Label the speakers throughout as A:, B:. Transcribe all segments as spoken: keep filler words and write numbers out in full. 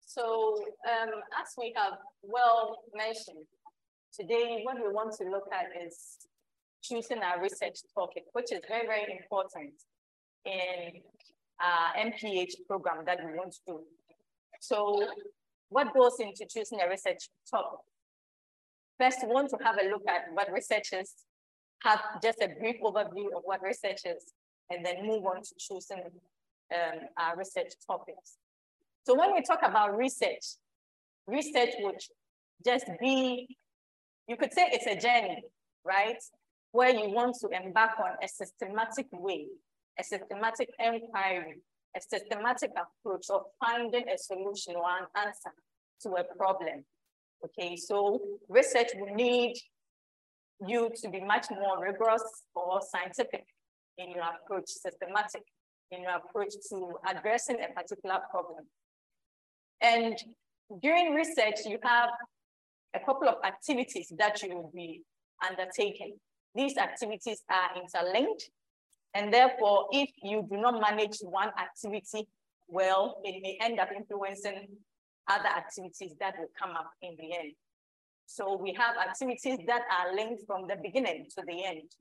A: So um, as we have well mentioned, today what we want to look at is choosing our research topic, which is very, very important in our M P H program that we want to do. So what goes into choosing a research topic? First, we want to have a look at what research is, have just a brief overview of what research is, and then move on to choosing um, our research topics. So when we talk about research, research would just be, you could say it's a journey, right? Where you want to embark on a systematic way, a systematic inquiry, a systematic approach of finding a solution or an answer to a problem. Okay, so research will need you to be much more rigorous or scientific in your approach, systematic in your approach to addressing a particular problem. And during research, you have a couple of activities that you will be undertaking. These activities are interlinked, and therefore, if you do not manage one activity well, it may end up influencing other activities that will come up in the end. So we have activities that are linked from the beginning to the end.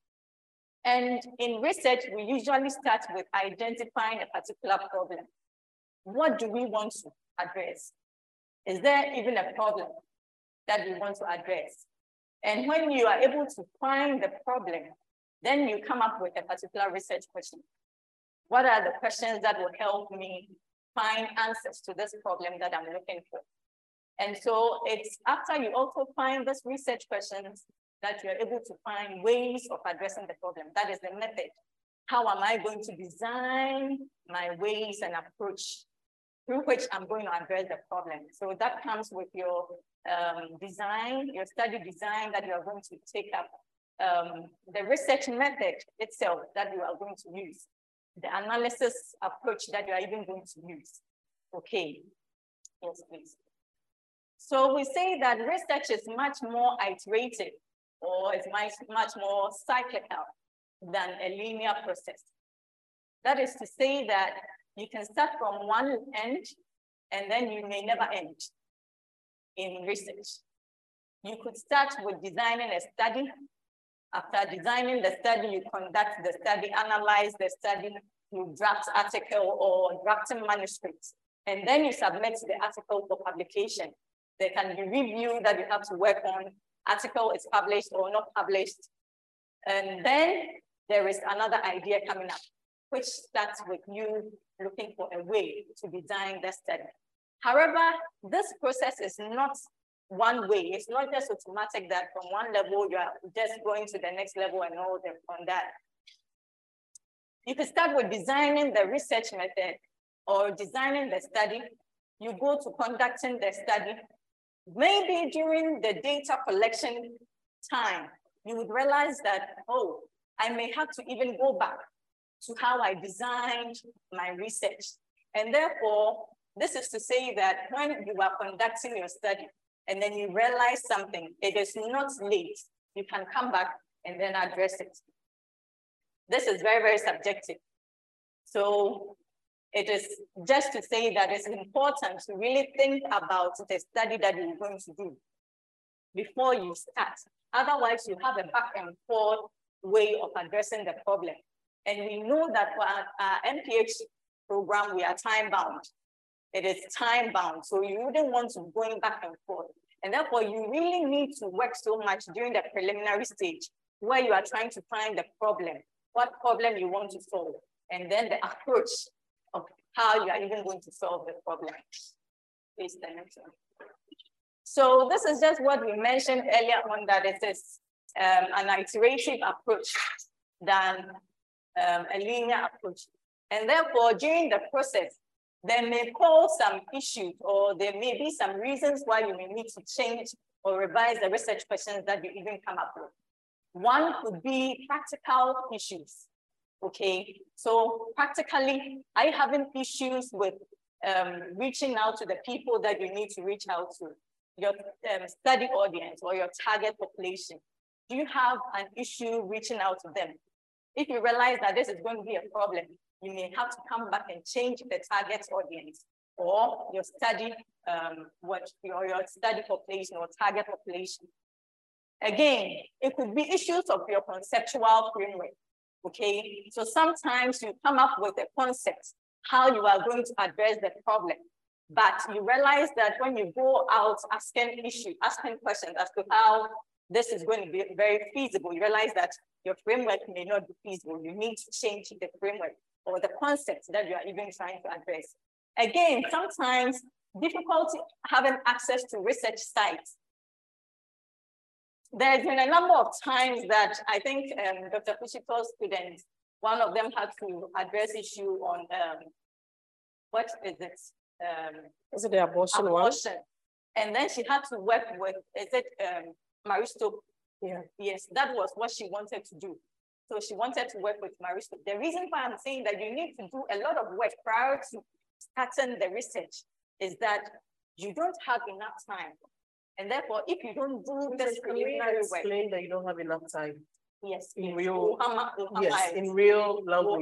A: And in research, we usually start with identifying a particular problem. What do we want to address? Is there even a problem that we want to address? And when you are able to find the problem, then you come up with a particular research question. What are the questions that will help me find answers to this problem that I'm looking for? And so it's after you also find these research questions that you're able to find ways of addressing the problem. That is the method. How am I going to design my ways and approach through which I'm going to address the problem? So that comes with your um, design, your study design that you are going to take up, um, the research method itself that you are going to use, the analysis approach that you are even going to use. Okay, yes, please. So we say that research is much more iterative, or it's much, much more cyclical than a linear process. That is to say that you can start from one end and then you may never end in research. You could start with designing a study. After designing the study, you conduct the study, analyze the study, you draft article or drafting manuscripts, and then you submit the article for publication. There can be review that you have to work on. Article is published or not published. And then there is another idea coming up, which starts with you looking for a way to design the study. However, this process is not one way. It's not just automatic that from one level, you are just going to the next level and all that on that. You can start with designing the research method or designing the study. You go to conducting the study. Maybe during the data collection time, you would realize that, oh, I may have to even go back to how I designed my research. And therefore, this is to say that when you are conducting your study and then you realize something, it is not late. You can come back and then address it. This is very, very subjective. So it is just to say that it's important to really think about the study that you're going to do before you start. Otherwise, you have a back and forth way of addressing the problem. And we know that for our, our M P H program, we are time bound. It is time bound, so you wouldn't want to go back and forth. And therefore, you really need to work so much during the preliminary stage where you are trying to find the problem, what problem you want to solve, and then the approach of how you are even going to solve the problem. Please, the next one. So this is just what we mentioned earlier on, that it is um, an iterative approach than um, a linear approach. And therefore, during the process, there may cause some issues, or there may be some reasons why you may need to change or revise the research questions that you even come up with. One could be practical issues. Okay, so practically, are you having issues with um, reaching out to the people that you need to reach out to, your um, study audience or your target population? Do you have an issue reaching out to them? If you realize that this is going to be a problem, you may have to come back and change the target audience or your study, um, what your, your study population or target population. Again, it could be issues of your conceptual framework, okay? So sometimes you come up with a concept, how you are going to address the problem, but you realize that when you go out asking issues, asking questions as to how this is going to be very feasible, you realize that your framework may not be feasible. You need to change the framework or the concept that you are even trying to address. Again, sometimes difficulty having access to research sites. There's been a number of times that I think um, Doctor Kushito's students, one of them had to address issue on, um, what is it? Um,
B: is it the abortion,
A: abortion.
B: one?
A: And then she had to work with, is it um, Marie Stopes?
B: Yeah.
A: Yes, that was what she wanted to do. So she wanted to work with Marie Stopes. The reason why I'm saying that you need to do a lot of work prior to starting the research is that you don't have enough time. And therefore, if you don't do this preliminary work,
B: explain that you don't have enough time.
A: Yes,
B: in
A: yes.
B: real,
A: Ohama, Ohama
B: yes, in real language.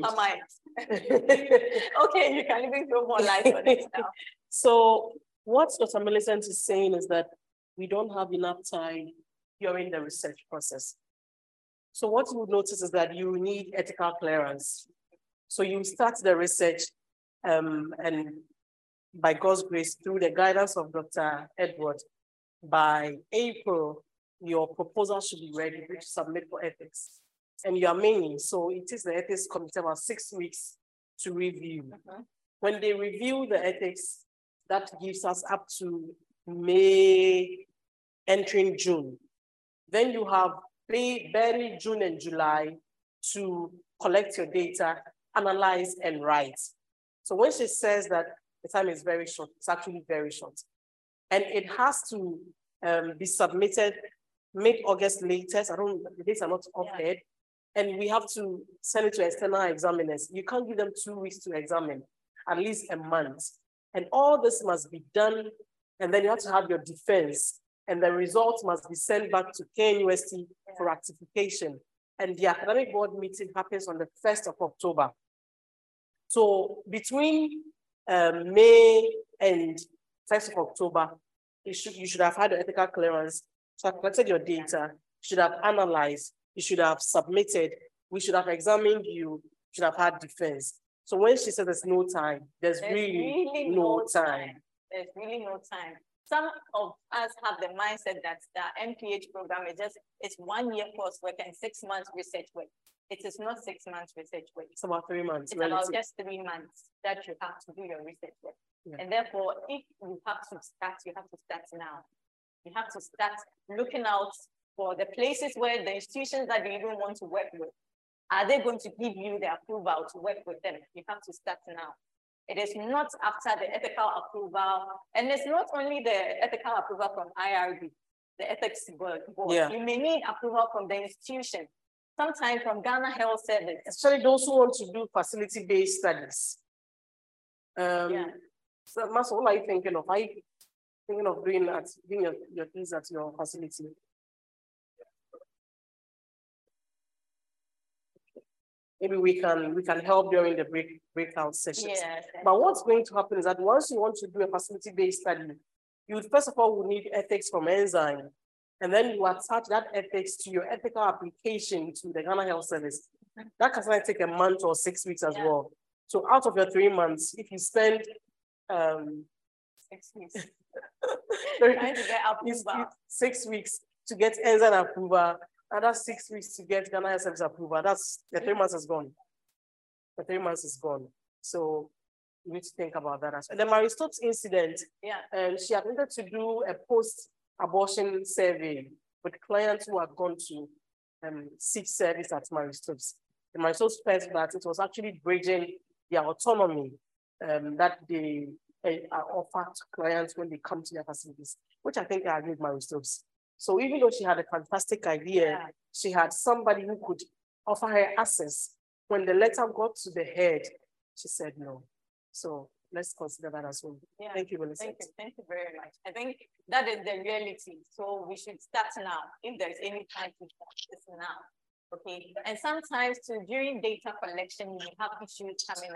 A: Okay, you can even throw more light on it now.
B: So what Doctor Millicent is saying is that we don't have enough time during the research process. So what you would notice is that you need ethical clearance. So you start the research um, and by God's grace, through the guidance of Doctor Edward, by April, your proposal should be ready to submit for ethics. And you are mainly, so it is the ethics committee about six weeks to review. Uh-huh. When they review the ethics, that gives us up to May, entering June. Then you have May, barely June and July to collect your data, analyze and write. So when she says that the time is very short, it's actually very short. And it has to um, be submitted mid-August latest. I don't, the dates are not off-head. Yeah. And we have to send it to external examiners. You can't give them two weeks to examine, at least a month. And all this must be done. And then you have to have your defense. And the results must be sent back to K N U S T yeah. for ratification. And the academic board meeting happens on the first of October. So between um, May and first of October, you should, you should have had the ethical clearance, so have collected your data, should have analyzed, you should have submitted, we should have examined you, should have had defense. So when she says there's no time, there's, there's really, really no time. time.
A: There's really no time. Some of us have the mindset that the M P H program is just, it's one year coursework and six months research work. It is not six months research work.
B: It's about three months.
A: It's relative. About just three months that you have to do your research work. Yeah. And therefore, if you have to start, you have to start now. You have to start looking out for the places where the institutions that you even want to work with, are they going to give you the approval to work with them? You have to start now. It is not after the ethical approval, and it's not only the ethical approval from I R B, the ethics board.
B: Yeah.
A: You may need approval from the institution, sometimes from Ghana Health Service.
B: Especially those who want to do facility-based studies. Um, yeah. So, Master, what are you thinking of? Are you thinking of doing that, doing your, your things at your facility? Maybe we can we can help during the break breakout sessions.
A: Yes.
B: But what's going to happen is that once you want to do a facility-based study, you would first of all will need ethics from Enzyme, and then you attach that ethics to your ethical application to the Ghana Health Service. That can sometimes take a month or six weeks as yeah. well. So out of your three months, if you spend um,
A: six weeks trying to get approval,
B: six weeks to get Enzyme approval. And that's six weeks to get Ghana Health Service approval. That's the three months is gone. The three months is gone. So you need to think about that. And the Marie Stopes incident,
A: yeah,
B: um, she attempted to do a post-abortion survey with clients who had gone to um, seek service at Marie Stopes. The Marie Stopes felt that it was actually bridging their autonomy um, that they uh, offer to clients when they come to their facilities, which I think I agree with Marie Stopes. So even though she had a fantastic idea, yeah. she had somebody who could offer her access. When the letter got to the head, she said no. So let's consider that as well.
A: Yeah.
B: Thank you, Melissa.
A: Thank you. Thank you very much. I think that is the reality. So we should start now. If there's any time to start, it's now. Okay. And sometimes too, during data collection, you have issues coming up.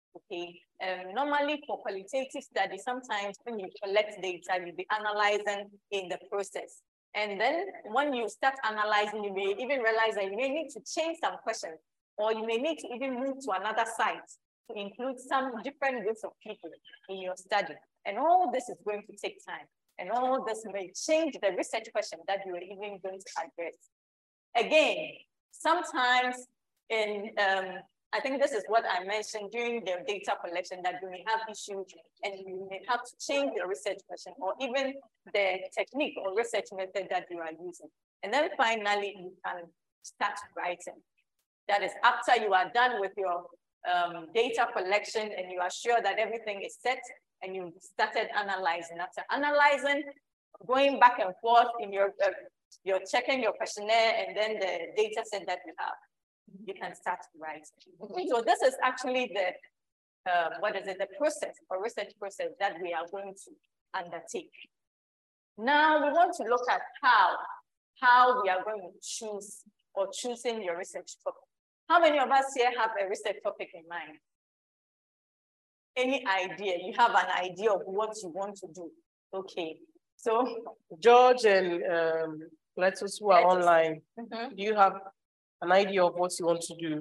A: Okay, um, normally for qualitative studies, sometimes when you collect data, you'll be analyzing in the process. And then when you start analyzing, you may even realize that you may need to change some questions, or you may need to even move to another site to include some different groups of people in your study. And all this is going to take time. And all this may change the research question that you are even going to address. Again, sometimes in, um, I think this is what I mentioned during the data collection, that you may have issues and you may have to change your research question or even the technique or research method that you are using. And then finally, you can start writing. That is after you are done with your um, data collection and you are sure that everything is set and you started analyzing. After analyzing, going back and forth in your, uh, you're checking your questionnaire and then the data set that you have, you can start writing. So this is actually the, uh, what is it, the process or research process that we are going to undertake. Now we want to look at how, how we are going to choose or choosing your research topic. How many of us here have a research topic in mind? Any idea? You have an idea of what you want to do. Okay, so.
B: George and um, Lettuce who are Lettuce. online, mm-hmm. do you have an idea of what you want to do?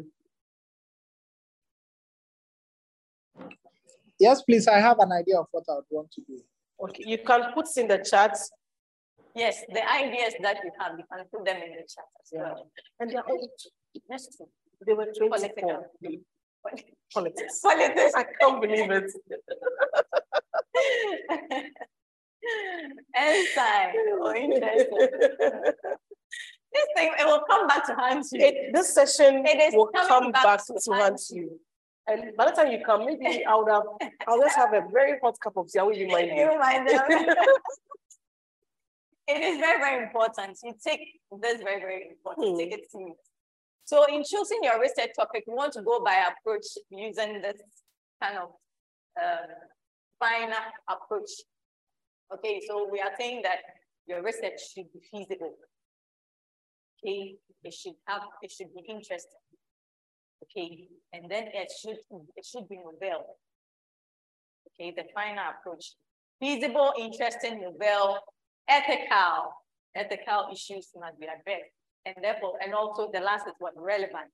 C: Yes, please. I have an idea of what I would want to do.
B: Okay, you can put in the chat.
A: Yes, the ideas that you have, you can put them in the chat as
B: yeah.
A: well.
B: And they are all, they were twenty-four. Politics.
A: Politics.
B: I can't believe it.
A: Ensign or interesting. This thing, it will come back to haunt you.
B: It, this session
A: it is
B: will come back, back to,
A: to
B: haunt you. you. And by the time you come, maybe I would have, I'll just have a very hot cup of tea. I will remind you.
A: You remind them. It is very, very important. You take this very, very important. Hmm. Take it serious. So in choosing your research topic, you want to go by approach using this kind of uh, finer approach. Okay, so we are saying that your research should be feasible. Okay, it should have, it should be interesting. Okay, and then it should, it should be novel. Okay, the finer approach. Feasible, interesting, novel, ethical. Ethical issues must be addressed. And therefore, and also the last is what? Relevant.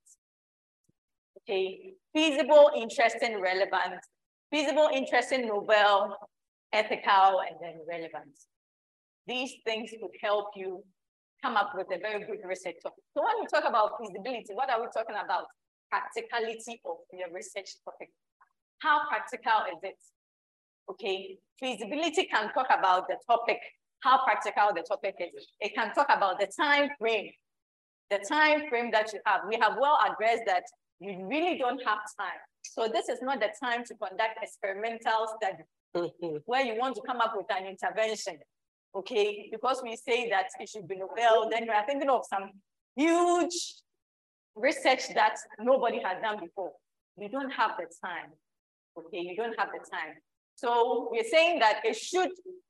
A: Okay, feasible, interesting, relevant. Feasible, interesting, novel, ethical, and then relevant. These things could help you come up with a very good research topic. So when we talk about feasibility, what are we talking about? Practicality of your research topic. How practical is it? Okay, feasibility can talk about the topic, how practical the topic is. It can talk about the time frame. The time frame that you have. We have well addressed that you really don't have time. So this is not the time to conduct experimental study mm-hmm. where you want to come up with an intervention, okay? Because we say that it should be novel, then you are thinking of some huge research that nobody has done before. You don't have the time, okay? You don't have the time. So we're saying that it should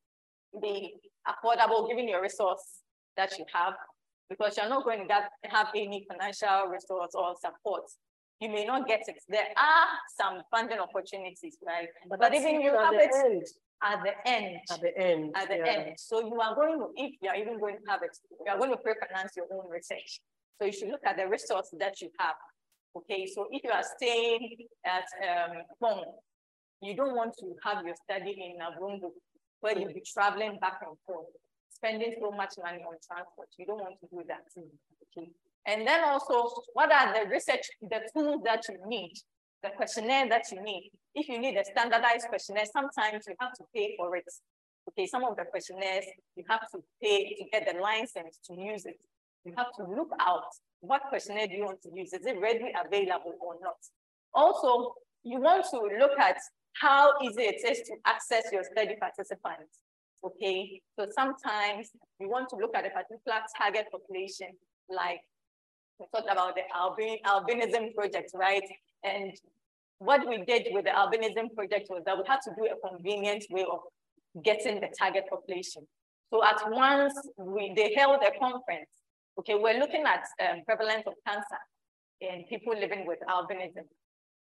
A: be affordable given your resource that you have, because you're not going to get, have any financial resource or support. You may not get it. There are some funding opportunities, right?
B: But,
A: but even you have it
B: end.
A: at the end.
B: At the end.
A: At the yeah. end. So you are going to, if you are even going to have it, you are going to pre-finance your own research. So you should look at the resources that you have. Okay, so if you are staying at um, home, you don't want to have your study in a room where you'll be traveling back and forth, spending so much money on transport. You don't want to do that. Okay. And then also, what are the research, the tools that you need, the questionnaire that you need? If you need a standardized questionnaire, sometimes you have to pay for it. Okay, some of the questionnaires, you have to pay to get the license to use it. You have to look out, what questionnaire do you want to use? Is it readily available or not? Also, you want to look at how easy it is to access your study participants. Okay, so sometimes you want to look at a particular target population, like we talked about the albin albinism project, right? And what we did with the albinism project was that we had to do a convenient way of getting the target population. So at once we they held a conference. Okay, we're looking at um, prevalence of cancer in people living with albinism.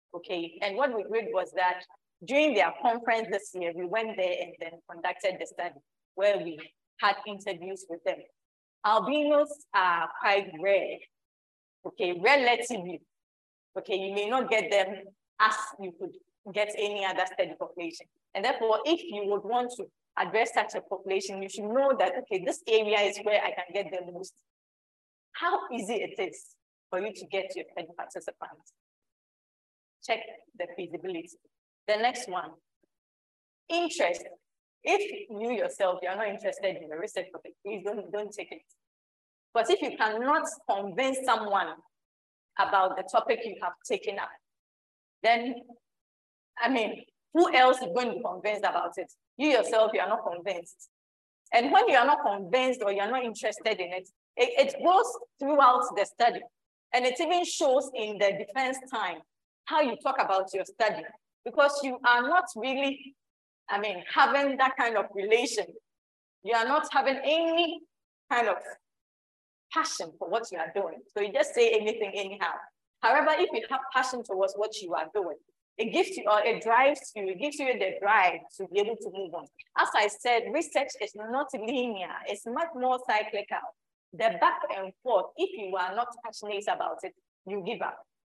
A: Okay, and what we did was that during their conference this year, we went there and then conducted the study where we had interviews with them. Albinos are quite rare, okay, relatively. Okay, you may not get them as you could get any other study population. And therefore, if you would want to address such a population, you should know that, okay, this area is where I can get the most. How easy it is for you to get your study participants. Check the feasibility. The next one, interest. If you yourself, you're not interested in the research topic, please don't, don't take it. But if you cannot convince someone about the topic you have taken up, then, I mean, who else is going to be convinced about it? You yourself, you are not convinced. And when you are not convinced or you're not interested in it, it, it goes throughout the study. And it even shows in the defense time how you talk about your study, because you are not really, I mean, having that kind of relation. You are not having any kind of passion for what you are doing. So you just say anything anyhow. However, if you have passion towards what you are doing, it gives you, or it drives you, it gives you the drive to be able to move on. As I said, research is not linear, it's much more cyclical. The back and forth, if you are not passionate about it, you give up.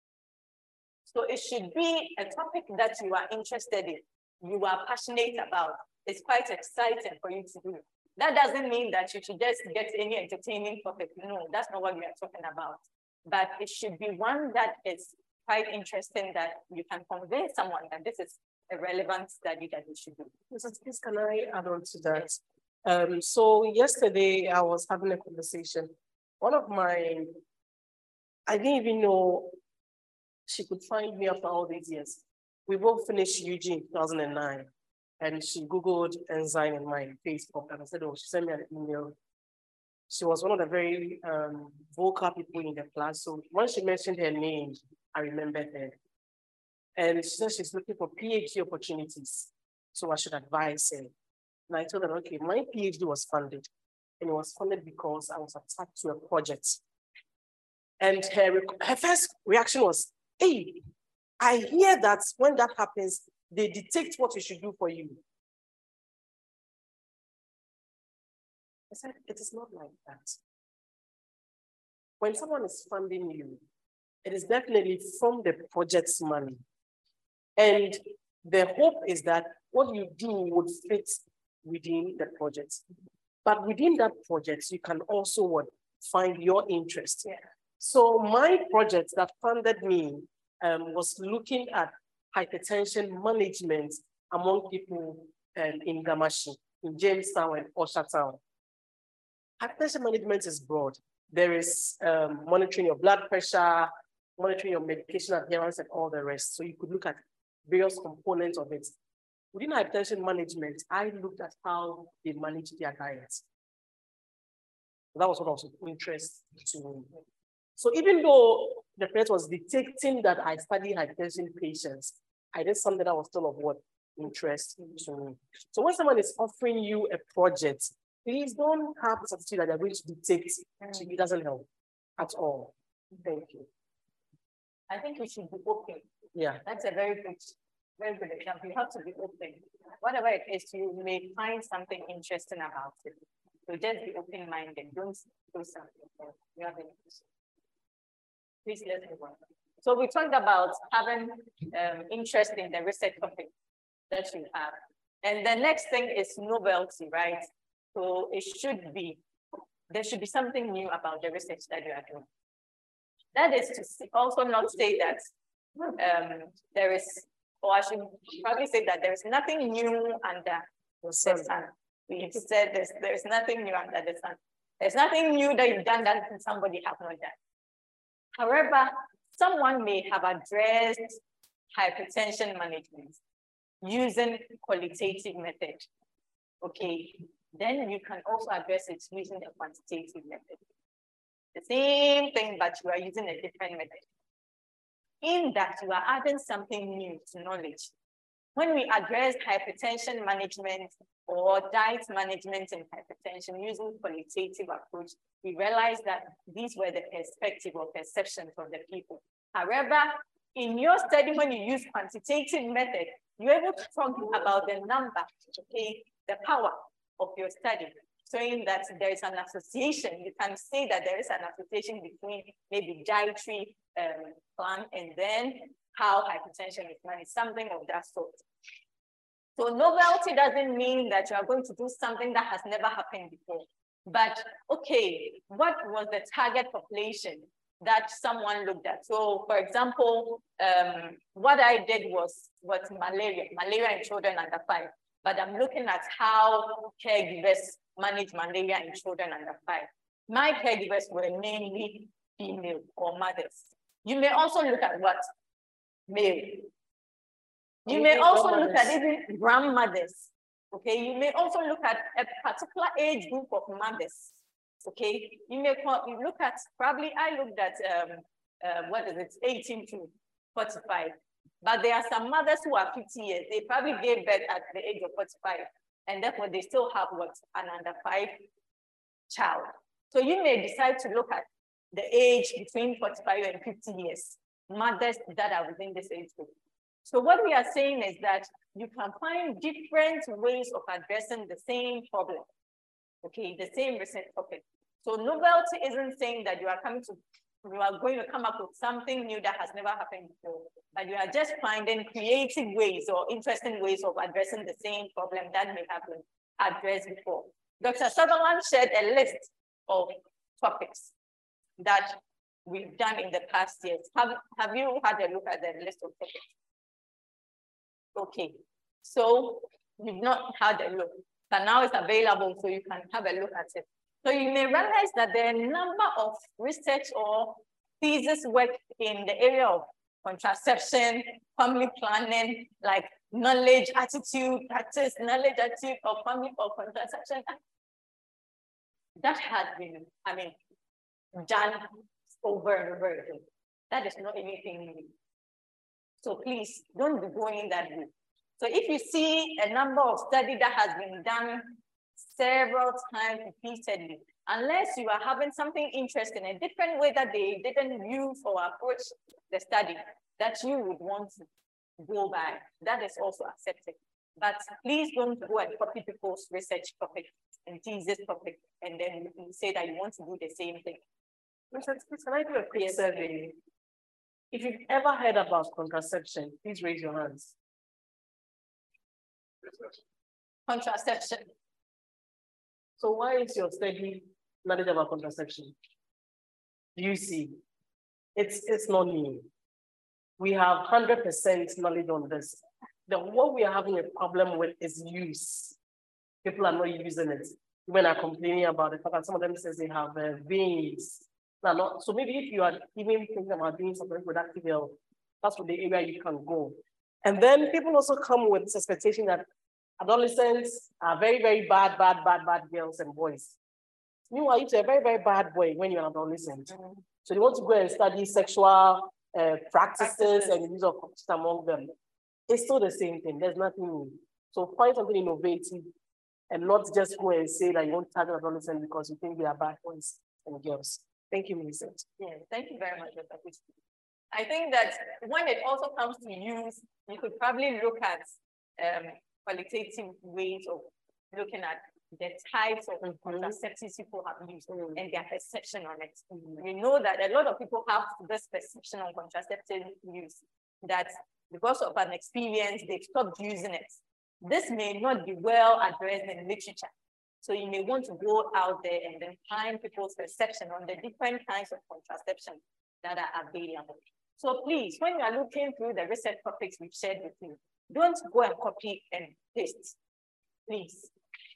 A: So it should be a topic that you are interested in, you are passionate about. It's quite exciting for you to do. That doesn't mean that you should just get any entertaining topic. No, that's not what we are talking about. But it should be one that is quite interesting, that you can convince someone that this is a relevant study that we should do.
B: Missus Please, can I add on to that? Yes. Um, so yesterday I was having a conversation. One of my, I didn't even know she could find me after all these years. We both finished U G in two thousand nine, and she Googled Enzyme in my Facebook, and I said, oh, she sent me an email. She was one of the very um, vocal people in the class. So when she mentioned her name, I remembered her. And she said she's looking for PhD opportunities. So I should advise her. And I told her, okay, my PhD was funded. And it was funded because I was attached to a project. And her, her first reaction was, hey, I hear that when that happens, they dictate what you should do for you. I said, it is not like that. When someone is funding you, it is definitely from the project's money. And the hope is that what you do would fit within the project. But within that project, you can also what, find your interest. Yeah. So my project that funded me um, was looking at hypertension management among people um, in Gamashi, in Jamestown and Oshatown. Hypertension management is broad. There is um, monitoring your blood pressure, monitoring your medication adherence, and all the rest. So you could look at various components of it. Within hypertension management, I looked at how they manage their diet. That was what I was of interest to me. So even though the parent was dictating that I study hypertension patients, I did something that was still of what interest to me. So when someone is offering you a project, please don't have the attitude that they're going to dictate. It doesn't help at all. Thank you.
A: I think we should be open.
B: Yeah.
A: That's a very good, very good example. You have to be open. Whatever it is, you may find something interesting about it. So just be open-minded. Don't do something. You have any question. Please let's move on. So we talked about having um, interest in the research topic that you have. And the next thing is novelty, right? So it should be, there should be something new about the research that you are doing. That is to also not say that um, there is, or I should probably say that there is nothing new under the sun. We said there's, there's nothing new under the sun. There's nothing new that you've done that somebody has not done. However, someone may have addressed hypertension management using qualitative method. Okay, then you can also address it using a quantitative method. The same thing, but you are using a different method. In that, you are adding something new to knowledge. When we address hypertension management or diet management in hypertension using qualitative approach, we realize that these were the perspective or perceptions of the people. However, in your study, when you use quantitative method, you're able to talk about the number, okay, the power of your study, showing that there is an association. You can say that there is an association between maybe dietary um, plan and then how hypertension is managed, something of that sort. So novelty doesn't mean that you are going to do something that has never happened before. But okay, what was the target population that someone looked at? So for example, um, what I did was, was malaria, malaria in children under five. But I'm looking at how caregivers manage malaria in children under five. My caregivers were mainly female or mothers. You may also look at what? Male. You may also look at even grandmothers. Okay, you may also look at a particular age group of mothers. Okay, you may you look at, probably I looked at, um, uh, what is it, eighteen to forty-five. But there are some mothers who are fifty years. They probably gave birth at the age of forty-five. And therefore they still have what, an under five child. So you may decide to look at the age between forty-five and fifty years, mothers that are within this age group. So what we are saying is that you can find different ways of addressing the same problem, okay, the same research topic. So novelty isn't saying that you are coming to, you are going to come up with something new that has never happened before, but you are just finding creative ways or interesting ways of addressing the same problem that may have been addressed before. Doctor Sutherland shared a list of topics that we've done in the past years. Have, have you had a look at the list of topics? Okay, so you've not had a look, but now it's available so you can have a look at it. So you may realize that there are a number of research or thesis work in the area of contraception, family planning, like knowledge, attitude, practice, knowledge, attitude of family or contraception. That has been, I mean, done over and over again. That is not anything new. So please don't be going that way. So if you see a number of studies that has been done several times repeatedly, unless you are having something interesting, a different way that they didn't use or approach the study that you would want to go by, that is also accepted. But please don't go and copy people's research topic and thesis topic, and then you say that you want to do the same thing.
B: Can I do a quick survey? If you've ever heard about contraception, please raise your hands.
A: Contraception.
B: So why is your study knowledge about contraception? Do you see? It's, it's not new. We have one hundred percent knowledge on this. The what we are having a problem with is use. People are not using it. Women are complaining about the fact that some of them says they have uh, veins. Not, so maybe if you are even thinking about doing something productive, that's the area you can go. And then people also come with this expectation that adolescents are very, very bad, bad, bad, bad girls and boys. Meanwhile, you're a very, very bad boy when you're an adolescent. Mm-hmm. So you want to go and study sexual uh, practices, practices and the use of consent among them. It's still the same thing. There's nothing new. So find something innovative and not just go and say that you want to target adolescents because you think they are bad boys and girls. Thank you, Millicent.
A: Yeah, thank you very much, Doctor Kuchi. I think that when it also comes to use, you could probably look at um, qualitative ways of looking at the types of mm-hmm. contraceptives people have used mm-hmm. and their perception on it. Mm-hmm. We know that a lot of people have this perception on contraceptive use, that because of an experience, they've stopped using it. This may not be well addressed in literature. So you may want to go out there and then find people's perception on the different kinds of contraception that are available. So please, when you are looking through the research topics we've shared with you, don't go and copy and paste. Please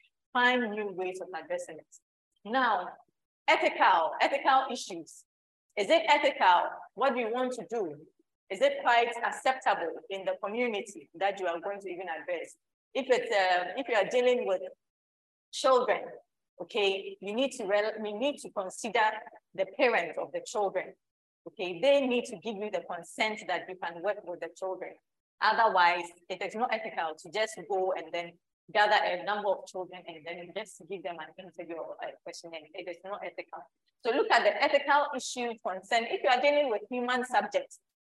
A: find new ways of addressing it. Now, ethical, ethical issues. Is it ethical? What do you want to do? Is it quite acceptable in the community that you are going to even address? If it's uh, if you are dealing with children, okay, you need to we need to consider the parents of the children. Okay, they need to give you the consent that you can work with the children. Otherwise, it is not ethical to just go and then gather a number of children and then just give them an interview or a questionnaire. It is not ethical. So look at the ethical issue concern. If you are dealing with human subjects,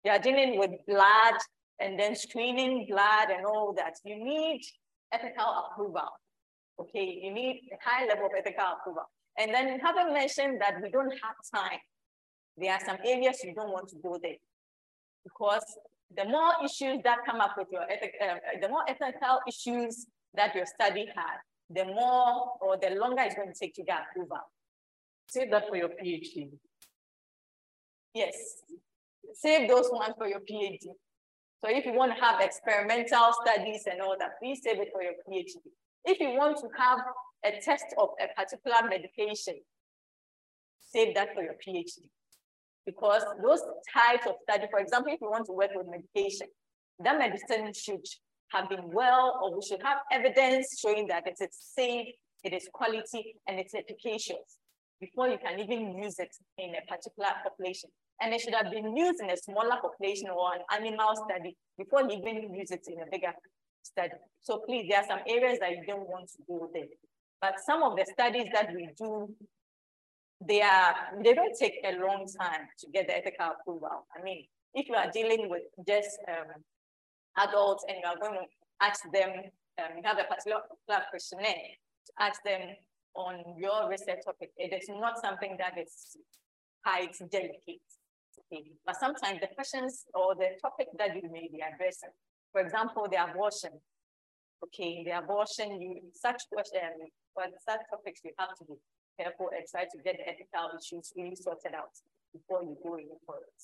A: you are dealing with blood and then screening blood and all that, you need ethical approval. Okay, you need a high level of ethical approval. And then having mentioned that we don't have time, there are some areas you don't want to go there, because the more issues that come up with your ethic, uh, the more ethical issues that your study had, the more or the longer it's going to take to get approval.
B: Save that for your PhD.
A: Yes, save those ones for your PhD. So if you want to have experimental studies and all that, please save it for your PhD. If you want to have a test of a particular medication, save that for your PhD. Because those types of study, for example, if you want to work with medication, that medicine should have been well, or we should have evidence showing that it is safe, it is quality, and it's efficacious before you can even use it in a particular population. And it should have been used in a smaller population or an animal study before you even use it in a bigger study. So please, there are some areas that you don't want to go there. But some of the studies that we do, they are, they don't take a long time to get the ethical approval. I mean, if you are dealing with just um, adults and you are going to ask them, um, you have a particular questionnaire to ask them on your research topic, it is not something that is quite delicate. Okay. But sometimes the questions or the topic that you may be addressing, for example, the abortion. Okay, the abortion, you such question, but such topics you have to be careful and try to get the ethical issues really sorted out before you go in for it.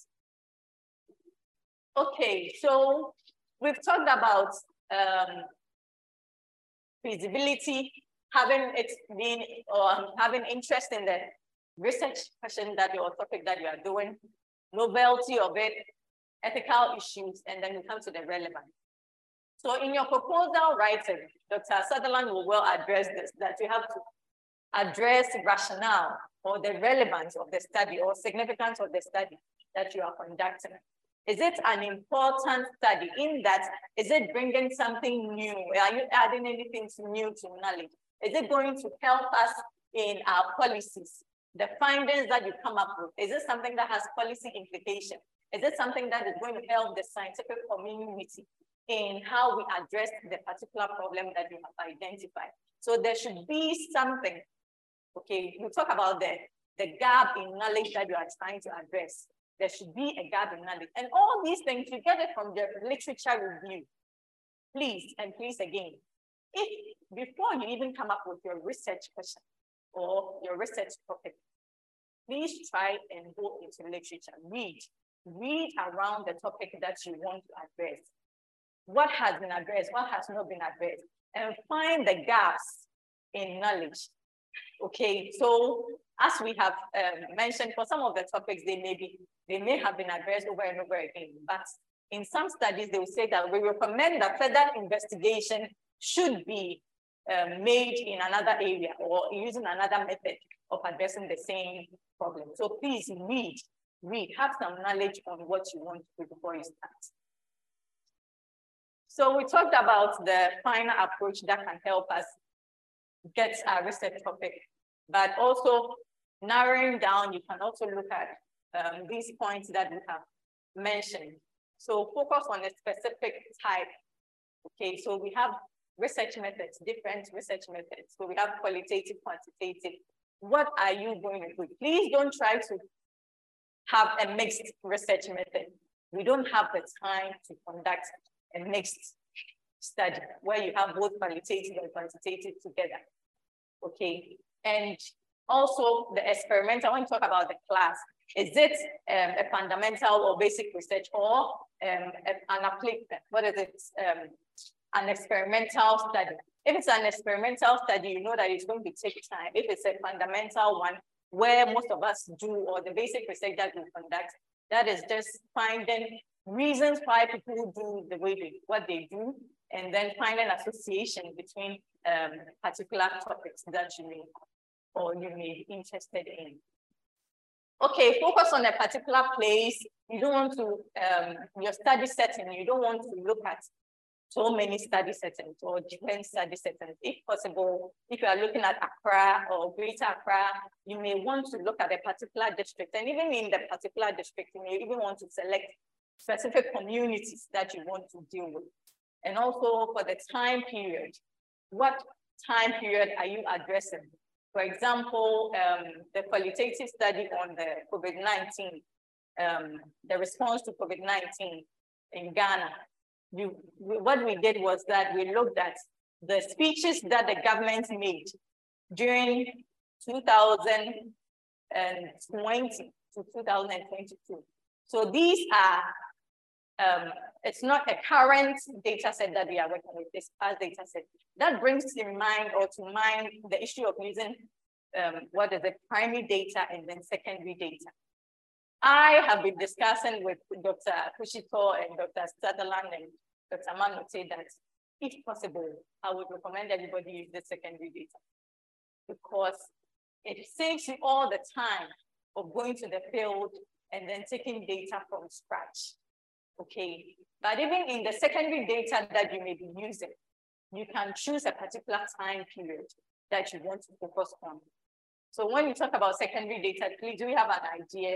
A: Okay, so we've talked about um, feasibility, having it been or having interest in the research question that your topic that you are doing, novelty of it, ethical issues, and then we come to the relevance. So in your proposal writing, Doctor Sutherland will well address this, that you have to address rationale or the relevance of the study or significance of the study that you are conducting. Is it an important study in that, is it bringing something new? Are you adding anything new to knowledge? Is it going to help us in our policies? The findings that you come up with, is it something that has policy implication? Is it something that is going to help the scientific community in how we address the particular problem that you have identified? So there should be something, okay, you talk about the, the gap in knowledge that you are trying to address. There should be a gap in knowledge. And all these things, you get it from the literature review. Please, and please again, if before you even come up with your research question or your research topic, please try and go into literature, read. Read around the topic that you want to address. What has been addressed, what has not been addressed, and find the gaps in knowledge. Okay, so as we have um, mentioned, for some of the topics, they may be, they may have been addressed over and over again, but in some studies, they will say that we recommend that further investigation should be um, made in another area or using another method of addressing the same problem. So please read, read, have some knowledge on what you want to do before you start. So we talked about the final approach that can help us get our research topic, but also narrowing down, you can also look at um, these points that we have mentioned. So focus on a specific type. Okay, so we have research methods, different research methods. So we have qualitative, quantitative. What are you going to do? Please don't try to have a mixed research method. We don't have the time to conduct a mixed study where you have both qualitative and quantitative together. Okay, and also the experiment, I want to talk about the class. Is it um, a fundamental or basic research or um, an application, what is it, um, an experimental study? If it's an experimental study, you know that it's going to take time. If it's a fundamental one, where most of us do, or the basic research that we conduct, that is just finding reasons why people do the way they, what they do, and then find an association between um, particular topics that you may, or you may be interested in. Okay, focus on a particular place. You don't want to, um, your study setting, you don't want to look at so many study settings or different study settings. If possible, if you are looking at Accra or Greater Accra, you may want to look at a particular district. And even in the particular district, you may even want to select specific communities that you want to deal with. And also for the time period, what time period are you addressing? For example, um, the qualitative study on the COVID nineteen, um, the response to COVID nineteen in Ghana. You, we, what we did was that we looked at the speeches that the government made during two thousand twenty to two thousand twenty-two. So these are, um, it's not a current data set that we are working with, this past data set. That brings in mind or to mind the issue of using um, what is it, primary data and then secondary data. I have been discussing with Doctor Kushito and Doctor Sutherland and Doctor Manote that if possible, I would recommend everybody use the secondary data because it saves you all the time of going to the field and then taking data from scratch, okay? But even in the secondary data that you may be using, you can choose a particular time period that you want to focus on. So when you talk about secondary data, please, do we have an idea?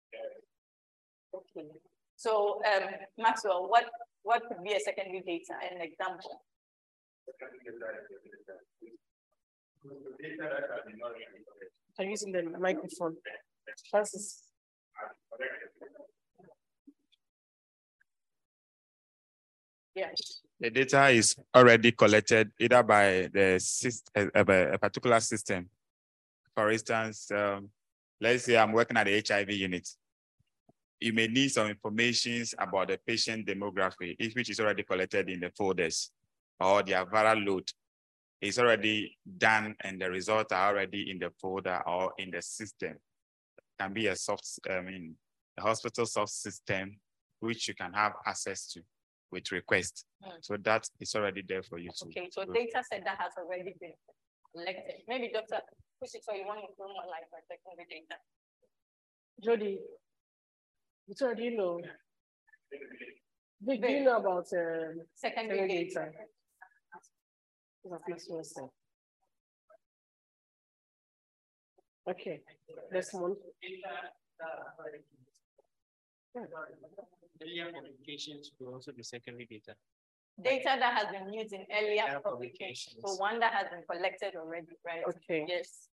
A: Okay. So um, Maxwell, what, what could be a secondary data, an example?
B: I'm using the microphone. Francis. Yeah.
D: The data is already collected either by the system, a, a particular system. For instance, um, let's say I'm working at the H I V unit. You may need some information about the patient demography, which is already collected in the folders, or the viral load is already done and the results are already in the folder or in the system. It can be a soft, I mean, a hospital soft system, which you can have access to with request. Mm. So that is already there for you.
A: Okay, so data set that has already been collected. Maybe Doctor Kushito, you want to know more like for secondary data?
B: Jody, do you know? Do you know about uh,
A: secondary data?
B: Okay, this one.
E: Earlier publications will also be secondary data.
A: Data that has been used in earlier yeah, publications. So one that has been collected already, right?
B: Okay.
A: Yes.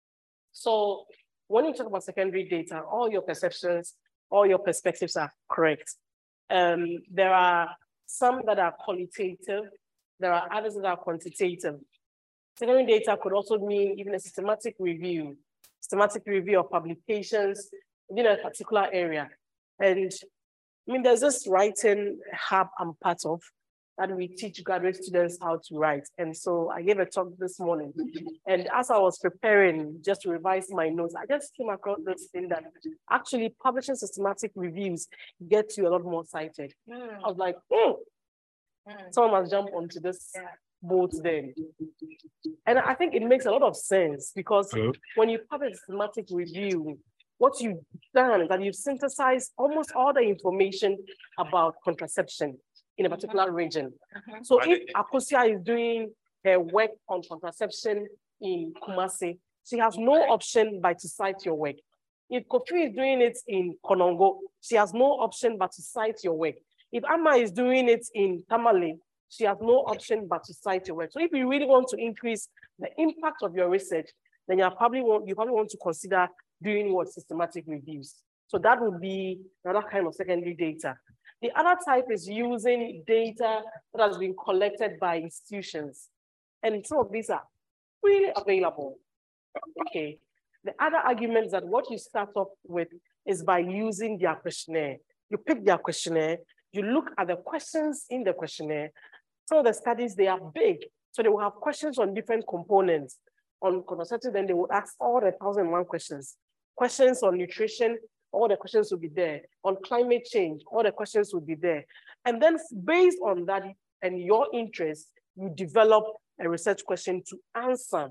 B: So when you talk about secondary data, all your perceptions, all your perspectives are correct. Um, there are some that are qualitative. There are others that are quantitative. Secondary data could also mean even a systematic review, systematic review of publications within a particular area. And I mean, there's this writing hub I'm part of that we teach graduate students how to write. And so I gave a talk this morning. And as I was preparing just to revise my notes, I just came across this thing that actually publishing systematic reviews gets you a lot more cited. Mm. I was like, oh, mm. someone must jump onto this yeah. boat then. And I think it makes a lot of sense because Hello? when you publish a systematic review, what you've done is that you've synthesized almost all the information about contraception in a particular mm-hmm. region. Mm-hmm. So if Akosia is doing her work on contraception in Kumasi, she has no option but to cite your work. If Kofi is doing it in Konongo, she has no option but to cite your work. If Amma is doing it in Tamale, she has no option but to cite your work. So if you really want to increase the impact of your research, then you probably want, you probably want to consider doing what systematic reviews. So that would be another kind of secondary data. The other type is using data that has been collected by institutions. And some of these are really available. Okay. The other argument is that what you start off with is by using their questionnaire. You pick their questionnaire, you look at the questions in the questionnaire. Some of the studies, they are big. So they will have questions on different components. On contraceptive, then they will ask all the one thousand and one questions. Questions on nutrition, all the questions will be there. On climate change, all the questions will be there. And then based on that and your interest, you develop a research question to answer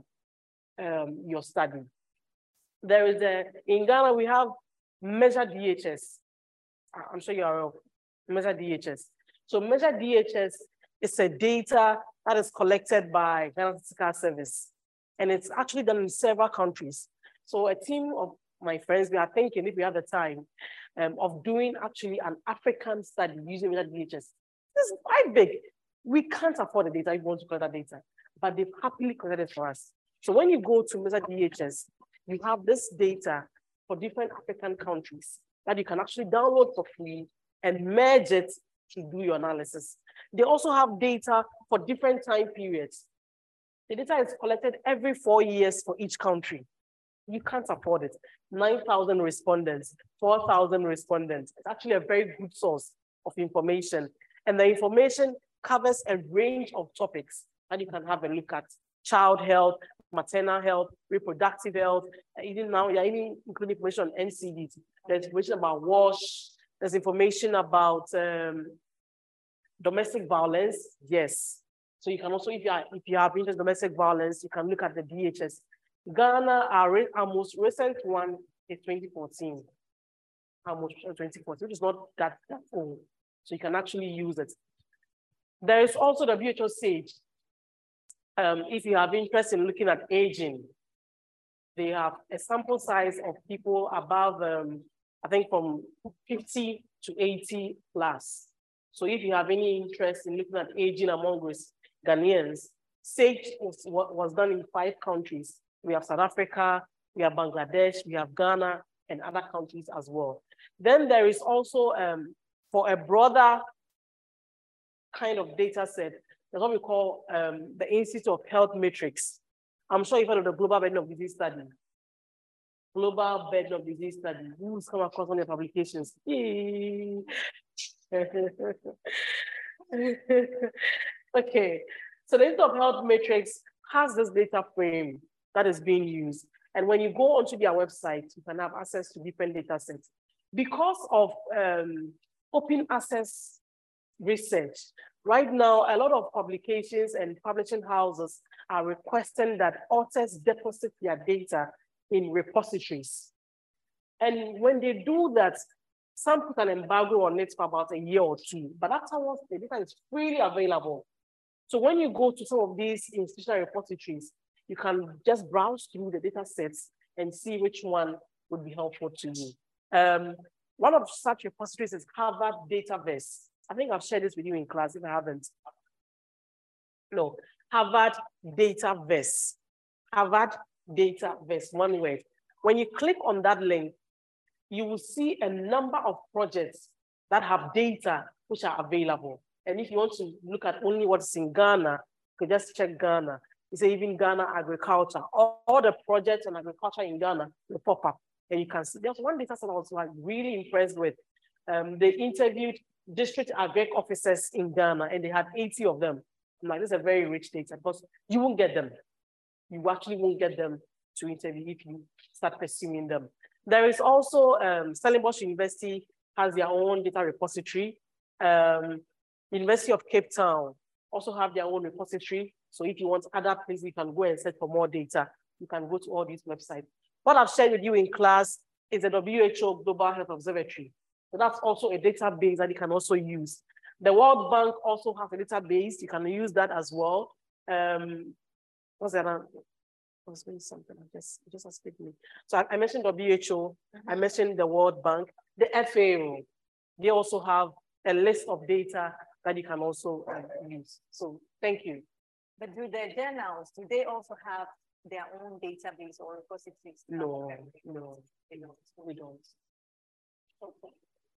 B: um, your study. There is a, in Ghana, we have Measure D H S. I'm sure you are aware of Measure D H S. So Measure D H S is a data that is collected by Ghana Statistical Service. And it's actually done in several countries. So a team of my friends, we are thinking, if we have the time, um, of doing actually an African study using that D H S. This is quite big. We can't afford the data if we want to collect that data, but they've happily collected it for us. So when you go to Mesa D H S, you have this data for different African countries that you can actually download for free and merge it to do your analysis. They also have data for different time periods. The data is collected every four years for each country. You can't afford it. nine thousand respondents, four thousand respondents. It's actually a very good source of information. And the information covers a range of topics that you can have a look at. Child health, maternal health, reproductive health, even now, you're even including information on N C Ds. There's information about WASH, there's information about um, domestic violence, yes. So you can also, if you are, if you have interest in domestic violence, you can look at the D H S. Ghana, our, our most recent one is twenty fourteen. Our most twenty fourteen, which is not that, that old. So you can actually use it. There is also the W H O SAGE. Um, if you have interest in looking at aging, they have a sample size of people above, um, I think from fifty to eighty plus. So if you have any interest in looking at aging among Ghanaians, SAGE was, was done in five countries. We have South Africa, we have Bangladesh, we have Ghana, and other countries as well. Then there is also, um, for a broader kind of data set, there's what we call um, the Institute of Health Metrics. I'm sure you've heard of the Global Burden of Disease Study. Global Burden of Disease Study. Who's come across one of the publications? Okay, so the Institute of Health Metrics has this data frame that is being used. And when you go onto their website, you can have access to different data sets. Because of um, open access research, right now, a lot of publications and publishing houses are requesting that authors deposit their data in repositories. And when they do that, some put an embargo on it for about a year or two, but afterwards, the data is freely available. So when you go to some of these institutional repositories, you can just browse through the data sets and see which one would be helpful to you. Um, one of such repositories is Harvard Dataverse. I think I've shared this with you in class if I haven't. No, Harvard Dataverse. Harvard Dataverse, one word. When you click on that link, you will see a number of projects that have data which are available. And if you want to look at only what's in Ghana, you can just check Ghana. You say even Ghana agriculture, all, all the projects on agriculture in Ghana will pop up. And you can see, there's one data set I was like really impressed with. Um, they interviewed district agri officers in Ghana and they had eighty of them. I'm like, this is a very rich data because you won't get them. You actually won't get them to interview if you start pursuing them. There is also, um, Stellenbosch University has their own data repository. Um, University of Cape Town also have their own repository. So if you want other places, you can go and search for more data. You can go to all these websites. What I've shared with you in class is the W H O Global Health Observatory. So that's also a database that you can also use. The World Bank also has a database. You can use that as well. Um, what's that? I was doing something. I just, just escaped me. So I, I mentioned W H O. Mm-hmm. I mentioned the World Bank. The F A O. They also have a list of data that you can also uh, use. So thank you.
A: But do the journals, do they also have their own database or repositories?
B: No, no, no, we don't.
A: Okay.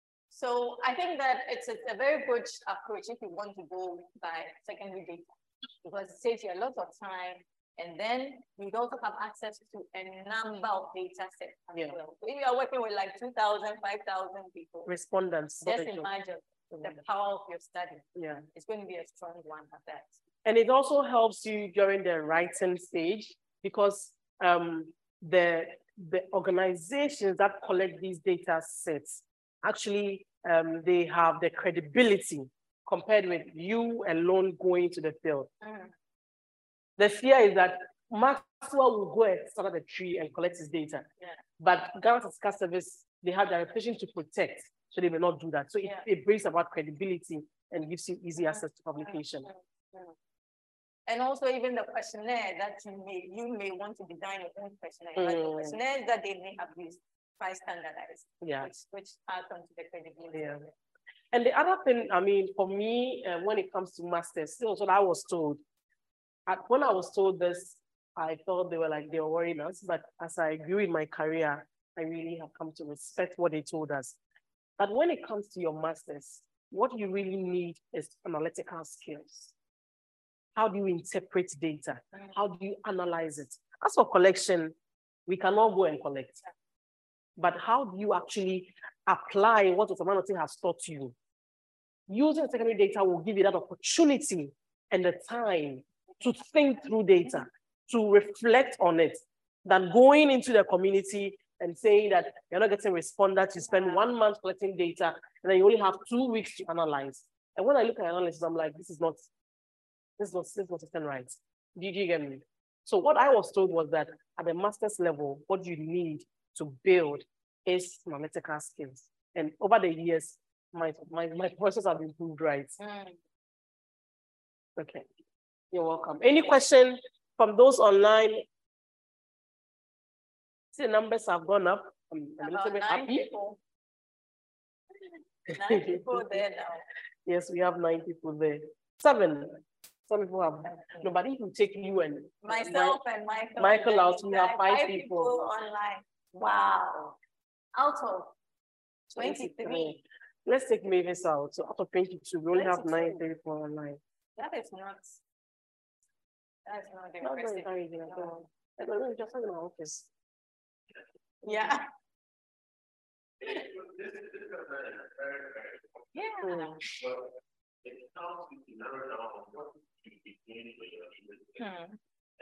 A: So I think that it's a, a very good approach if you want to go by secondary data, because it saves you a lot of time, and then you also have access to a number of data sets as yeah. well. So if you are working with like two thousand, five thousand people,
B: respondents,
A: just imagine the power of your study.
B: Yeah,
A: it's going to be a strong one at that.
B: And it also helps you during the writing stage because um, the, the organizations that collect these data sets, actually, um, they have the credibility compared with you alone going to the field. Mm. The fear is that Maxwell will go and start at the tree and collect his data. Yeah. But Ghana Statistical Service, they have their reputation to protect, so they may not do that. So yeah. it, it brings about credibility and gives you easy access to publication.
A: Mm. Mm. And also even the questionnaire that you may, you may want to design your own questionnaire. Like the
B: Mm.
A: questionnaires that they may have used, quite standardized,
B: Yeah.
A: which, which adds on to the credibility.
B: Yeah. And the other thing, I mean, for me, uh, when it comes to masters, this was what I was told. At, when I was told this, I thought they were like, they were worrying us. But as I grew in my career, I really have come to respect what they told us. But when it comes to your masters, what you really need is analytical skills. How do you interpret data? How do you analyze it? As for collection, we cannot go and collect. But how do you actually apply what Osamanoti has taught you? Using secondary data will give you that opportunity and the time to think through data, to reflect on it, than going into the community and saying that you're not getting responders, you spend one month collecting data, and then you only have two weeks to analyze. And when I look at analysis, I'm like, this is not, this is not, this is not system right. Did you get me? So what I was told was that at the master's level, what you need to build is analytical skills. And over the years, my, my, my process have improved, right?
A: Mm.
B: Okay, you're welcome. Any question from those online? See, the numbers have gone up. I'm, I'm a little
A: About
B: bit
A: nine
B: happy.
A: people. Nine people there now.
B: Yes, we have nine people there. Seven. Some people have. No, but if you take you and
A: Myself and Michael.
B: Michael out,
A: and
B: we have five
A: five
B: people.
A: online. Wow. Out of twenty-three.
B: Let's take Mavis out. So out of twenty-two, we only have nine
A: twenty-two.
B: people online.
A: That is not. That's not
B: Not very
A: impressive.
B: encouraging at
A: No.
B: all. And we're just in our office.
A: Yeah. Yeah.
B: Hmm.
A: Hmm.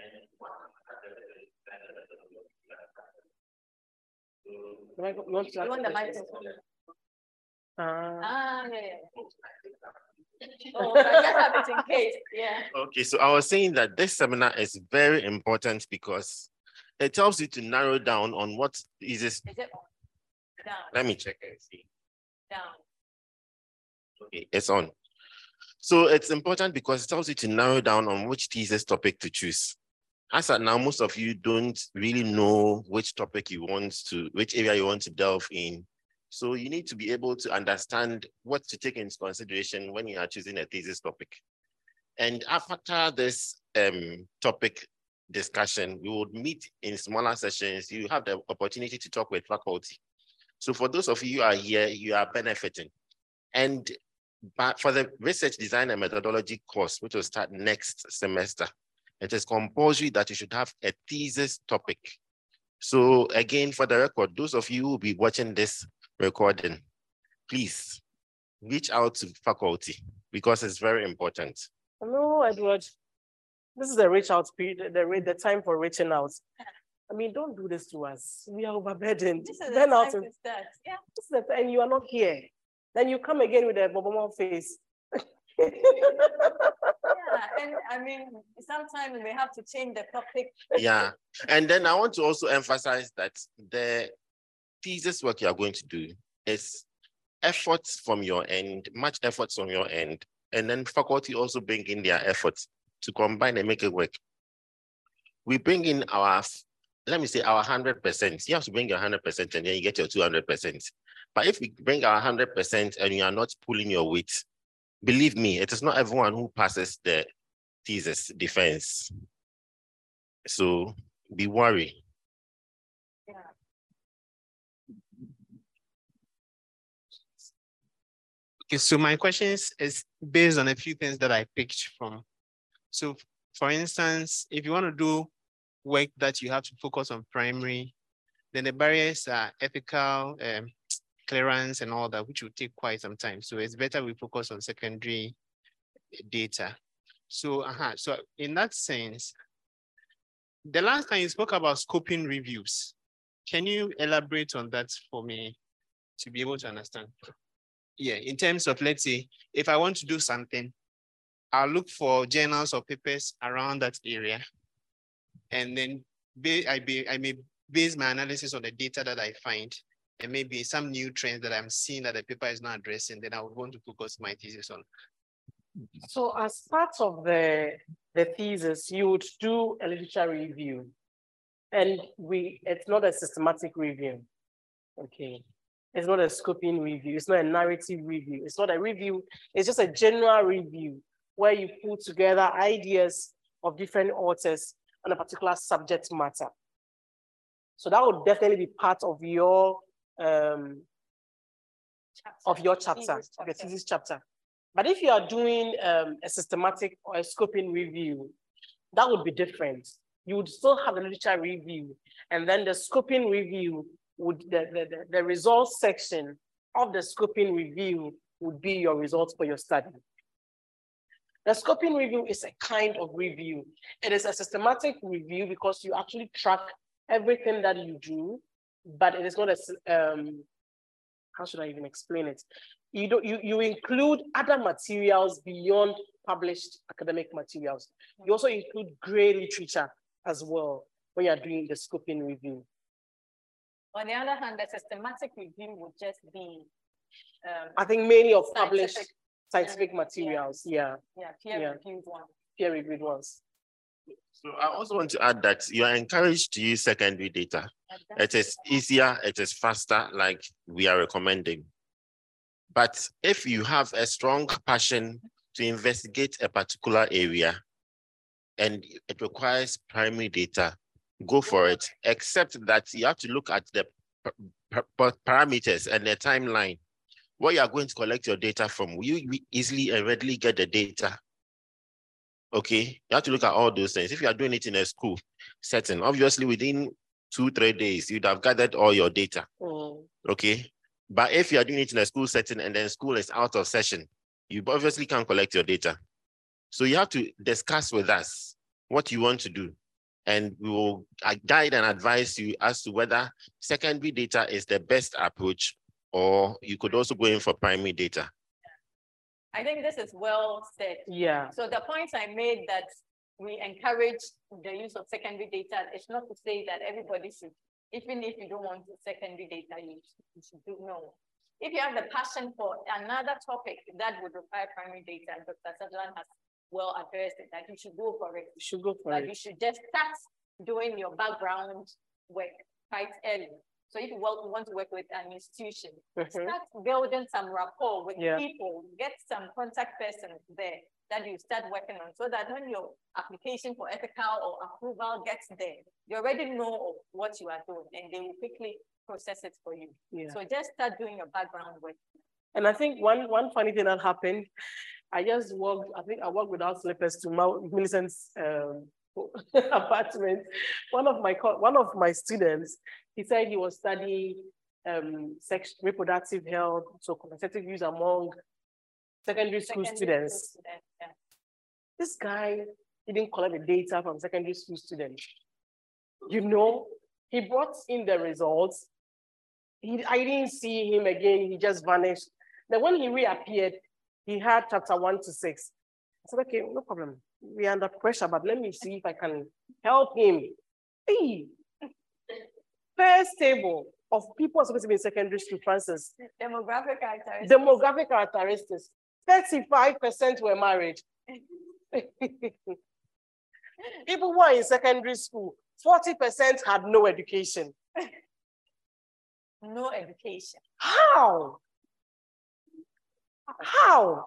B: Do I go- you want to
A: You
B: ask
A: want the
B: questions?
A: microphone?
B: Ah.
A: Ah, yeah, yeah. Oh, I just have it in case. Yeah.
F: Okay, so I was saying that this seminar is very important because it helps you to narrow down on what is this.
A: Is it on? Down,
F: Let me check and see.
A: down.
F: Okay, it's on. So it's important because it helps you to narrow down on which thesis topic to choose. As at now, most of you don't really know which topic you want to, which area you want to delve in. So you need to be able to understand what to take into consideration when you are choosing a thesis topic. And after this um, topic discussion, we would meet in smaller sessions. You have the opportunity to talk with faculty. So for those of you who are here, you are benefiting. And but for the research design and methodology course, which will start next semester, it is compulsory that you should have a thesis topic. So again, for the record, those of you who will be watching this recording, please reach out to faculty because it's very important.
B: Hello, Edward. This is the reach out period, the, the time for reaching out. I mean, don't do this to us. We are overburdened.
A: This is the
B: Then
A: time
B: out
A: to
B: and,
A: start. Yeah.
B: this is the, and you are not here. Then you come again with a bobomon face.
A: Yeah, and I mean, sometimes we have to change the topic.
F: Yeah, and then I want to also emphasize that the thesis work you are going to do is efforts from your end, much efforts from your end, and then faculty also bring in their efforts to combine and make it work. We bring in our, let me say our one hundred percent. You have to bring your one hundred percent and then you get your two hundred percent. But if we bring our one hundred percent and you are not pulling your weight, believe me, it is not everyone who passes the thesis defense. So be worried.
A: Yeah.
E: Okay, so my questions is based on a few things that I picked from. So for instance, if you want to do work that you have to focus on primary, then the barriers are ethical um, clearance and all that, which will take quite some time. So it's better we focus on secondary data. So, uh-huh, so in that sense, the last time you spoke about scoping reviews, can you elaborate on that for me to be able to understand? Yeah, in terms of, let's say, if I want to do something, I'll look for journals or papers around that area. And then I, be, I may base my analysis on the data that I find, and maybe some new trends that I'm seeing that the paper is not addressing, then I would want to focus my thesis on.
B: So as part of the, the thesis, you would do a literature review. And we, it's not a systematic review. Okay. It's not a scoping review. It's not a narrative review. It's not a review. It's just a general review where you put together ideas of different authors on a particular subject matter. So that would definitely be part of your um,
A: Chapter.
B: of your chapter,
A: Thesis
B: of your
A: chapter.
B: thesis chapter. But if you are doing um, a systematic or a scoping review, that would be different. You would still have a literature review, and then the scoping review would, the, the, the, the results section of the scoping review would be your results for your study. The scoping review is a kind of review. It is a systematic review because you actually track everything that you do, but it is not a, um, how should I even explain it? You, don't, you, you include other materials beyond published academic materials. You also include gray literature as well when you're doing the scoping review.
A: On the other hand, the systematic review would just be um,
B: I think mainly of published
A: Scientific.
B: scientific materials, yeah,
A: yeah, peer
B: Yeah.
A: reviewed one.
B: peer reviewed ones.
F: So I also want to add that you are encouraged to use secondary data. It is easier, it is faster, like we are recommending. But if you have a strong passion to investigate a particular area and it requires primary data, go for it, except that you have to look at the parameters and the timeline. Where you are going to collect your data from, will you easily and readily get the data? Okay, you have to look at all those things. If you are doing it in a school setting, obviously within two, three days, you'd have gathered all your data.
B: Mm.
F: Okay, but if you are doing it in a school setting and then school is out of session, you obviously can't collect your data. So you have to discuss with us what you want to do. And we will guide and advise you as to whether secondary data is the best approach, or you could also go in for primary data.
A: I think this is well said.
B: Yeah.
A: So the points I made that we encourage the use of secondary data, it's not to say that everybody should, even if you don't want secondary data, you should, you should do no. If you have the passion for another topic that would require primary data, Doctor Sutherland has well addressed it, that you should go for it.
B: You should go for
A: But
B: it.
A: you should just start doing your background work quite early. So if you want to work with an institution,
B: Mhm.
A: start building some rapport with
B: Yeah.
A: people, get some contact persons there that you start working on, so that when your application for ethical or approval gets there, you already know what you are doing and they will quickly process it for you.
B: Yeah.
A: So just start doing your background work.
B: And I think one, one funny thing that happened, I just walked, I think I walked without slippers to Millicent's um, apartment. One of my one of my students, he said he was studying um, sex, reproductive health, so contraceptive use among secondary school
A: Secondary
B: students.
A: school students, yeah.
B: This guy didn't collect the data from secondary school students. You know, he brought in the results. He, I didn't see him again. He just vanished. Then when he reappeared, he had chapter one to six. I said, okay, no problem. We are under pressure, but let me see if I can help him. Hey, first table of people supposed to be in secondary school, Francis.
A: Demographic characteristics.
B: Demographic characteristics. thirty-five percent were married. People who are in secondary school, forty percent had no education.
A: No education.
B: How? How?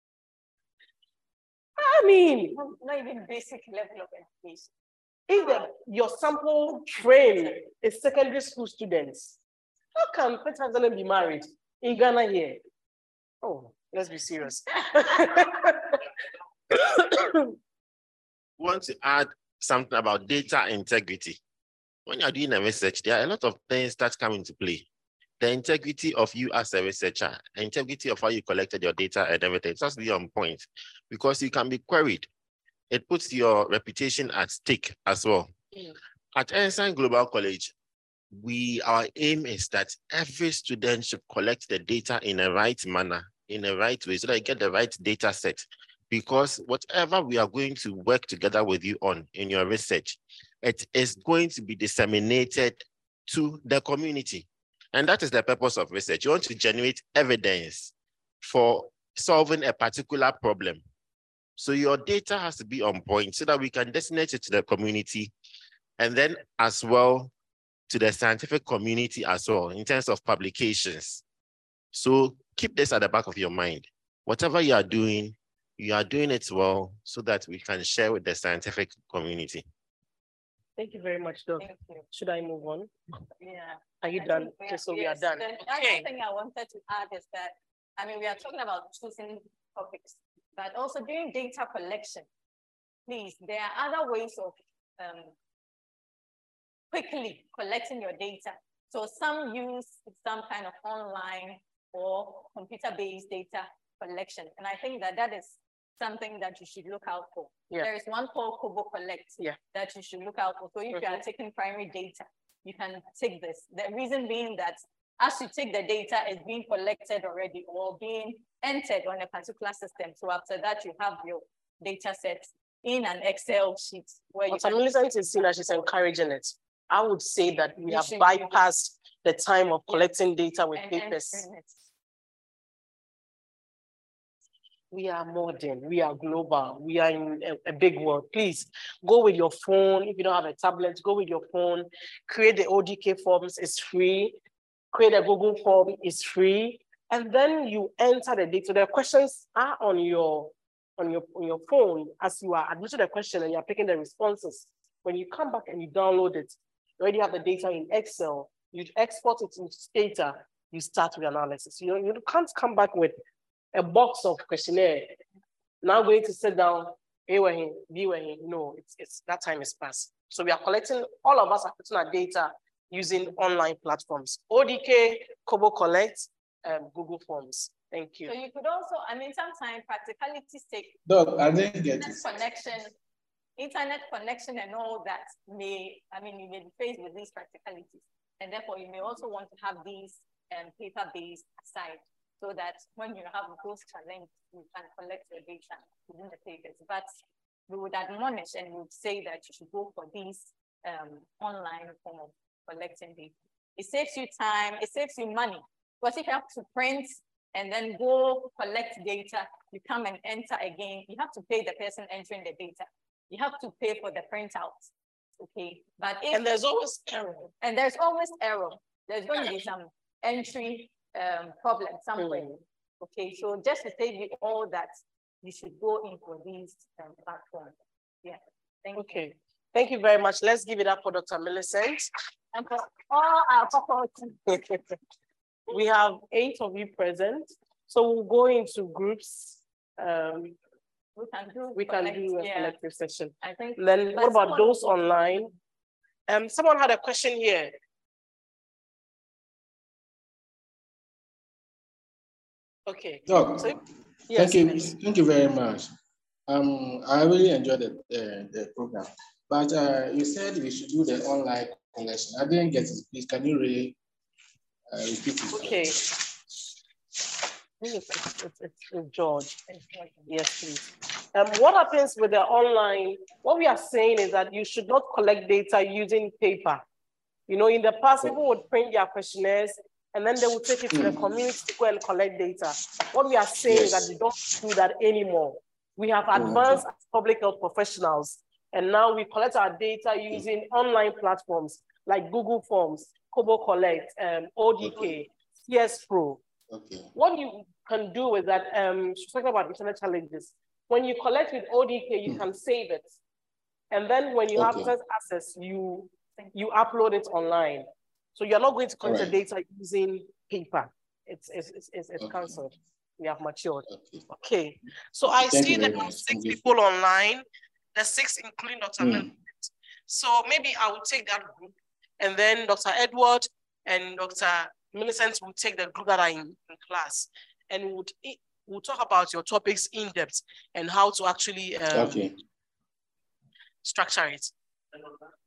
B: I mean,
A: Not, not even basic level of education.
B: if the, your sample frame is secondary school students, how can ten thousand be married in Ghana here? Oh, let's be serious.
F: Want to add something about data integrity. When you're doing a research, there are a lot of things that come into play. The integrity of you as a researcher, the integrity of how you collected your data and everything, it has to be on point because you can be queried. It puts your reputation at stake as well. Mm. At Ensign Global College, we our aim is that every student should collect the data in a right manner, in a right way, so that you get the right data set. Because whatever we are going to work together with you on in your research, it is going to be disseminated to the community. And that is the purpose of research. You want to generate evidence for solving a particular problem. So your data has to be on point so that we can designate it to the community, and then as well to the scientific community as well in terms of publications. So keep this at the back of your mind. Whatever you are doing, you are doing it well so that we can share with the scientific community.
B: Thank you very much, Doc.
A: Thank you.
B: Should I move on?
A: Yeah.
B: Are you
A: I
B: done?
A: think we
B: Okay,
A: are-
B: so we
A: yes,
B: are done.
A: The
B: Okay.
A: other thing I wanted to add is that, I mean, we are talking about choosing topics, but also during data collection, please, there are other ways of um, quickly collecting your data. So some use some kind of online or computer-based data collection. And I think that that is something that you should look out for.
B: Yeah.
A: There is one called Kobo Collect
B: Yeah.
A: that you should look out for. So if you are taking primary data, you can take this. The reason being that as you take the data, it's being collected already or being entered on a particular system. So after that, you have your data set in an Excel sheet where you
B: But Millicent is seen as she's encouraging it. I would say that we
A: You
B: have
A: should-
B: bypassed the time of collecting data with
A: and
B: papers.
A: entering it.
B: We are modern, we are global, we are in a, a big world. Please go with your phone. If you don't have a tablet, go with your phone. Create the O D K forms, it's free. Create a Google form, it's free. And then you enter the data. The questions are on your, on your, on your phone as you are admitting the question and you're picking the responses. When you come back and you download it, you already have the data in Excel. You export it into data, you start with analysis. You, you can't come back with a box of questionnaire. Now going to sit down, A were here, B were here. No, it's, it's that time is past. So we are collecting, all of us are putting our data using online platforms. O D K, Kobo Collect, um, Google Forms. Thank you.
A: So you could also, I mean, sometimes practicality's sake,
C: Doc, I didn't get
A: internet
C: it.
A: connection, internet connection and all that may, I mean, you may be faced with these practicalities. And therefore you may also want to have these um, paper-based aside, so that when you have those challenges, you can collect your data within the papers. But we would admonish and we would say that you should go for these um, online form of collecting data. It saves you time, it saves you money. Because if you have to print and then go collect data, you come and enter again, you have to pay the person entering the data. You have to pay for the printouts, okay? But if,
B: And there's always error.
A: and there's always error. There's going to be some entry um, problem somewhere.
B: Mm.
A: Okay, so just to save you all that, you should go in for these um, platforms. Yeah, thank
B: Okay, thank you very much. Let's give it up for Doctor Millicent.
A: And for all our faculty.
B: We have eight of you present, so we'll go into groups. Um,
A: we can do,
B: we can
A: collect,
B: do a
A: yeah,
B: collective session.
A: I think.
B: And then
A: but
B: what about
A: someone-
B: those online? Um, someone had a question here. Okay.
C: Doc,
B: So, yes,
C: thank you,
B: please.
C: thank you very much. Um, I really enjoyed the, the, the program, but uh, you said we should do the online collection. I didn't get it. Please, can you really uh, repeat it?
B: Okay. I think it's, it's, it's, it's George. Yes, please. Um, what happens with the online? What we are saying is that you should not collect data using paper. You know, in the past, people would print their questionnaires and then they would take it to the community to go and collect data. What we are saying is that we don't do that anymore. We have advanced as public health professionals, and now we collect our data using online platforms like Google Forms, Kobo Collect, um, O D K, C S Pro.
C: Okay.
B: What you can do is that, um, she's talking about internet challenges. When you collect with O D K, you can save it. And then when you have
C: Okay.
B: access, you, you upload it online. So you're not going to collect the
C: Alright.
B: data using paper. It's, it's, it's, it's, it's
C: Okay.
B: cancelled. We have matured.
C: Okay.
B: Okay. So I
C: Thank
B: see
C: you
B: that
C: very
B: there are
C: much.
B: six
C: Thank you.
B: people online. The six including Doctor
C: Mm.
B: Millicent. So maybe I will take that group, and then Doctor Edward and Doctor Millicent will take the group that are in, in class, and we'll, we'll talk about your topics in depth and how to actually um,
C: Okay.
B: structure it.